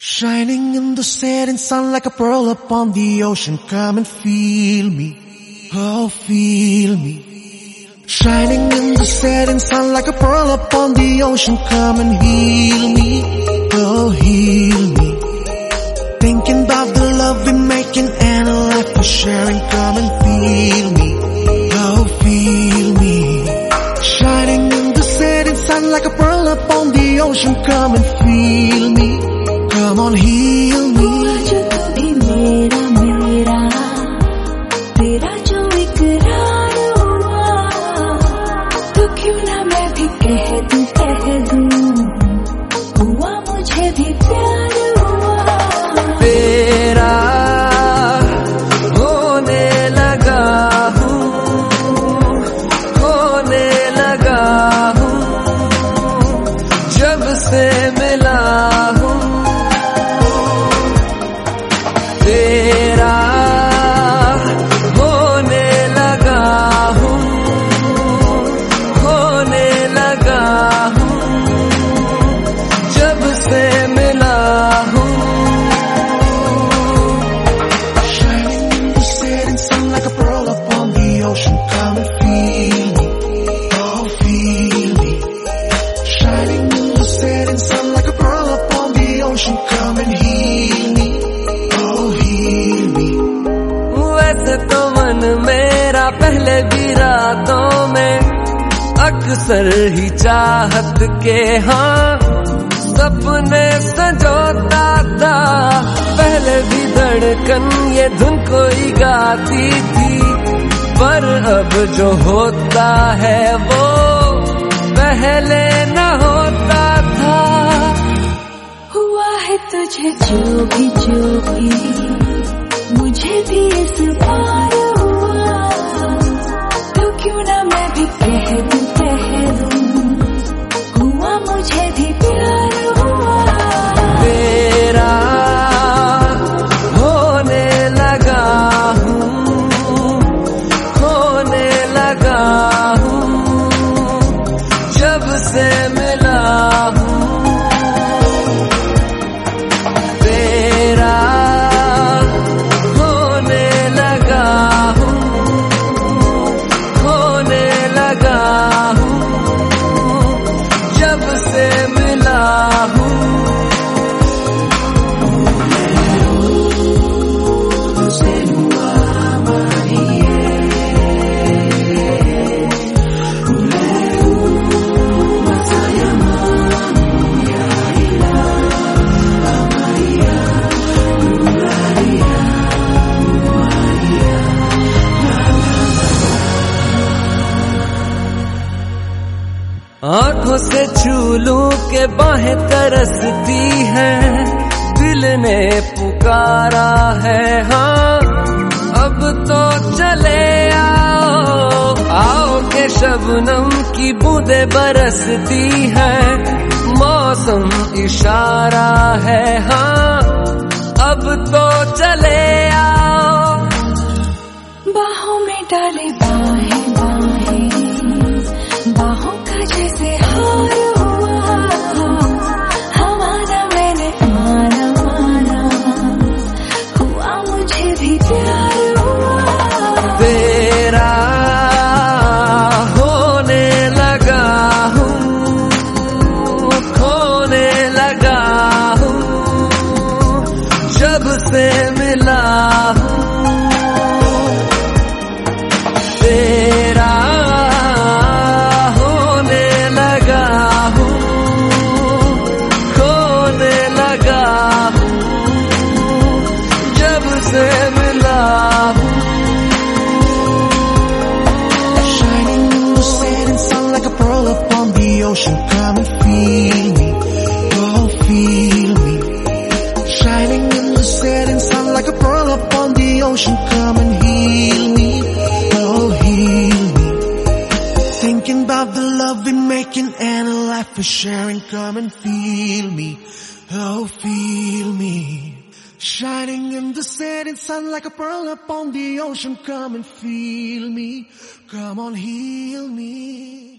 Shining in the setting sun like a pearl upon the ocean. Come and feel me, oh feel me. Shining in the setting sun like a pearl upon the ocean. Come and heal me, oh heal me. Thinking about the love we're making and a life we're sharing. Come and feel me, oh feel me. Shining in the setting sun like a pearl upon the ocean. Come and feel me, come on heal me. जो तू भी मेरा मेरा तेरा जो इकरार हुआ, तो क्यों ना मैं भी कह दूं हुआ मुझे भी प्यार हुआ। तेरा होने लगा हूँ, होने लगा हूँ, जब से मिला हूँ। तेरा होने लगा हूँ, होने लगा हूँ, जब से मिला हूँ। Shining in the setting sun like a pearl upon the ocean. Come and feel me, oh feel me. Shining in the setting sun like a pearl upon the ocean. Come and heal me, oh heal me. वैसे तो मन मेरा पहले भी रातों में अक्सर ही चाहत के हाँ सपने संजोता था। पहले भी धड़कन ये धुन कोई गाती थी, पर अब जो होता है वो पहले न होता था। हुआ है तुझे जो भी मुझे भी इस बार हुआ, तो क्यों ना मैं भी कह दूं हुआ मुझे भी प्यार हुआ। तेरा होने लगा हूँ, होने लगा हूँ, जब से मिला हूँ। तेरा होने लगा हूँ, होने लगा हूँ, जब से मिला हूँ। आंखों से छू लूं के बाहें तरसती हैं, दिल ने पुकारा है हाँ अब तो चले आओ। आओ के शबनम की बूंदें बरसती हैं, मौसम इशारा है हाँ अब तो चले आओ। बाहों में डाले बाहें बाहों का जैसे हार हुआ, हमारा मैंने माना हुआ मुझे भी प्यार हुआ। तेरा होने लगा हूँ, खोने लगा हूँ, जब से मिला हूँ। तेरा Shining in the setting sun like a pearl upon the ocean. Come and feel me, oh feel me. Shining in the setting sun like a pearl upon the ocean. Come and heal me, oh heal me. Thinking about the love we're making and a life we're sharing. Come and feel me, oh feel me. Shining in the setting sun like a pearl upon the ocean. Come and feel me, come on heal me.